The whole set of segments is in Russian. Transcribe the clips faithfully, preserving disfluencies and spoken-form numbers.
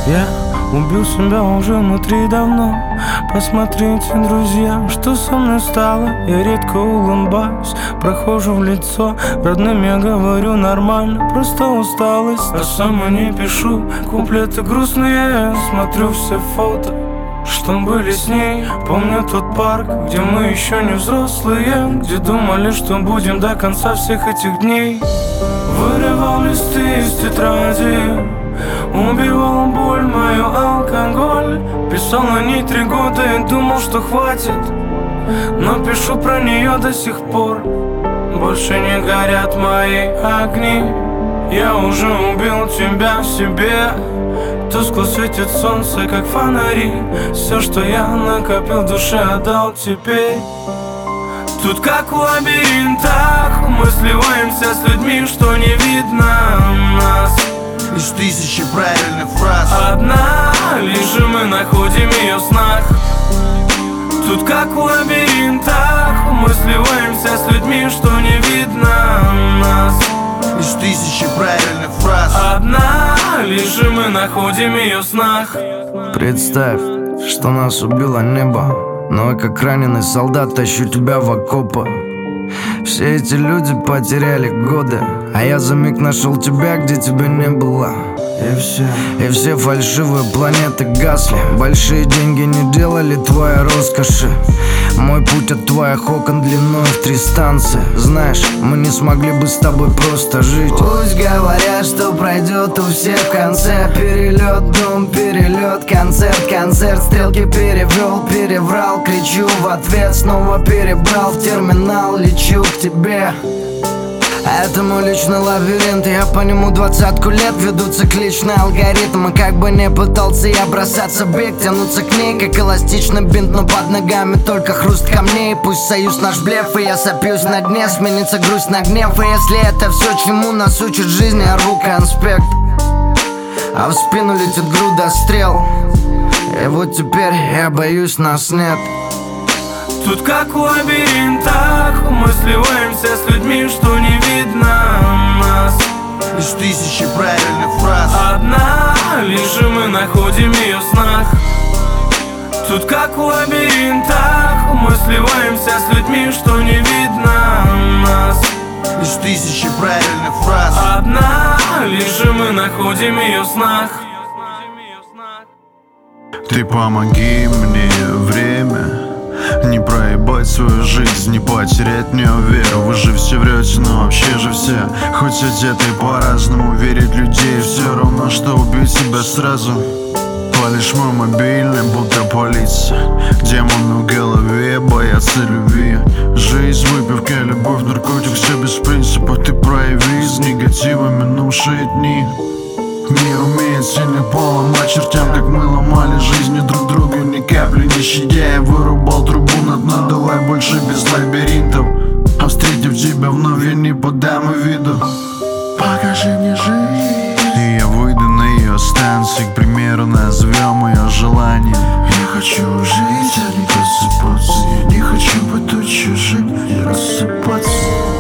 Я убил себя уже внутри давно. Посмотрите, друзья, что со мной стало. Я редко улыбаюсь, прохожу в лицо. Родным я говорю нормально, просто усталость. А сама не пишу куплеты грустные. Смотрю все фото, что были с ней. Помню тот парк, где мы еще не взрослые, где думали, что будем до конца всех этих дней. Вырывал листы из тетради, убивал боль мою алкоголь. Писал на ней три года и думал, что хватит, но пишу про нее до сих пор. Больше не горят мои огни. Я уже убил тебя в себе. Тускло светит солнце, как фонари. Все, что я накопил в душе, отдал теперь. Тут как в лабиринтах мы сливаемся с людьми, что не видно нас. Из тысячи правильных фраз одна лишь мы находим ее в снах. Тут как в лабиринтах мы сливаемся с людьми, что не видно нас. Из тысячи правильных фраз одна лишь мы находим ее в снах. Представь, что нас убило небо, но я как раненый солдат тащу тебя в окопы. Все эти люди потеряли годы, а я за миг нашел тебя, где тебя не было. И все, и все фальшивые планеты гасли. Большие деньги не делали твоей роскоши. Мой путь от твоих окон длиной в три станции. Знаешь, мы не смогли бы с тобой просто жить. Пусть говорят, что пройдет у всех в конце. Перелет, дом, перелет, концерт, концерт. Стрелки перевел, переврал, кричу в ответ. Снова перебрал в терминал, лечу к тебе. Это мой личный лабиринт, я по нему двадцатку лет веду цикличный алгоритм. И как бы не пытался я бросаться в бег, тянуться к ней, как эластичный бинт. Но под ногами только хруст камней. Пусть союз наш блеф, и я сопьюсь на дне. Сменится грусть на гнев, и если это все, чему нас учит жизнь, я рву конспект, а в спину летит груда стрел. И вот теперь я боюсь, нас нет. Тут как в лабиринтах мы сливаемся с людьми, что не видно нас. Из тысячи правильных фраз одна лишь мы находим ее в снах. Тут как в лабиринтах мы сливаемся с людьми, что не видно нас. Из тысячи правильных фраз одна лишь мы находим ее в снах. Ты помоги мне, время, не проебать свою жизнь, не потерять в нее веру. Вы же все врете, но вообще же все хоть одеты по-разному, верить людей все равно, что убить себя сразу. Палишь мой мобильный, будто полиция. Демоны в голове боятся любви. Жизнь, выпивка, любовь, наркотик, все без принципа. Ты прояви из негатива минувшие дни. Мир умеет сильных поломать чертям, как мы ломали жизни друг друга, ни капли не щадя. Я вырубал трубу на дно, давай больше без лабиринтов. А встретив тебя вновь, я не подам и виду. Покажи мне жизнь, и я выйду на ее станции. К примеру, назовем ее желанием. Я хочу жить, а не просыпаться. Я не хочу быть чужим и рассыпаться.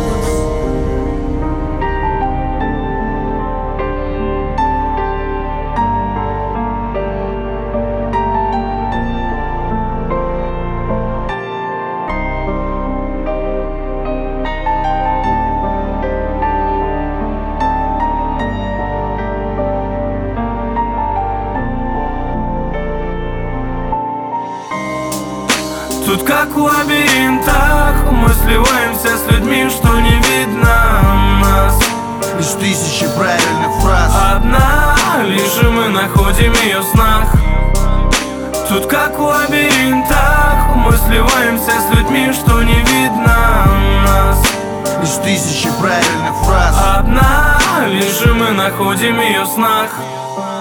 Тут как в лабиринтах мы сливаемся с людьми, что не видно нас. Из тысячи правильных фраз одна лишь мы находим ее в снах. Тут как в лабиринтах мы сливаемся с людьми, что не видно нас. Из тысячи правильных фраз одна лишь мы находим ее в снах.